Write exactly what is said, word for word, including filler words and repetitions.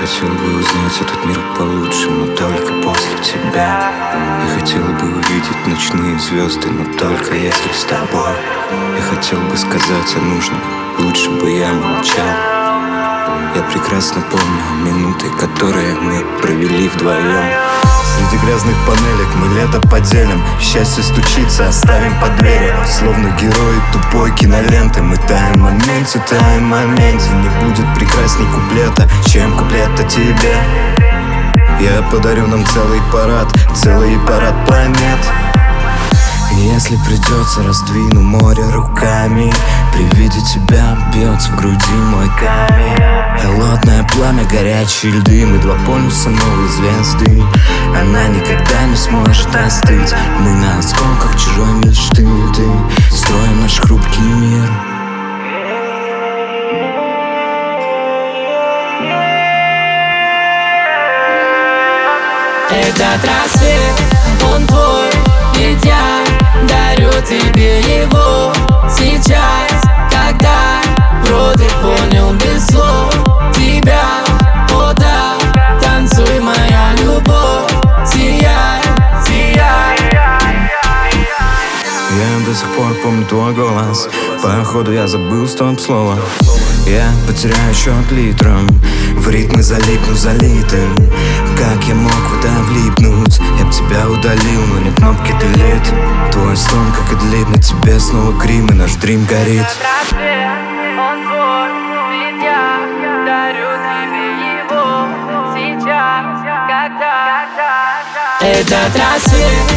хотел бы узнать этот мир получше, но только после тебя. Я хотел бы увидеть ночные звезды, но только если с тобой. Я хотел бы сказать о нужном, лучше бы я молчал. Я прекрасно помню минуты, которые мы провели вдвоем. Среди грязных панелек мы лето поделим. Счастье стучится, оставим под дверью. Словно герои тупой киноленты. Мы таем в моменте, таем в моменте. Не будет прекрасней куплета, чем куплет о тебе. Я подарю нам целый парад, целый парад планет. Если придется, раздвину море руками. При виде тебя бьется в груди мой камень. Холодное пламя, горячие льды. Мы два полюса новой звезды. Она никогда не сможет остыть. Мы на осколках чужой мечты. Ты строим наш хрупкий мир. Этот рассвет, он твой, ведь я дарю тебе его сейчас, когда вроде понял без слов тебя. О да, танцуй, моя любовь, сияй, сияй. Я до сих пор помню твой голос. Походу я забыл стоп-слово. Я потеряю счет литрам, в ритмы залипну залитым. Как я мог в это влипнуть? Я б тебя удалил, но нет кнопки delete. Твой стон, как и длит, на тебе снова крим, и наш дрим горит. Этот рассвет, он твой, ведь я дарю тебе его сейчас, когда, когда, когда. Этот рассвет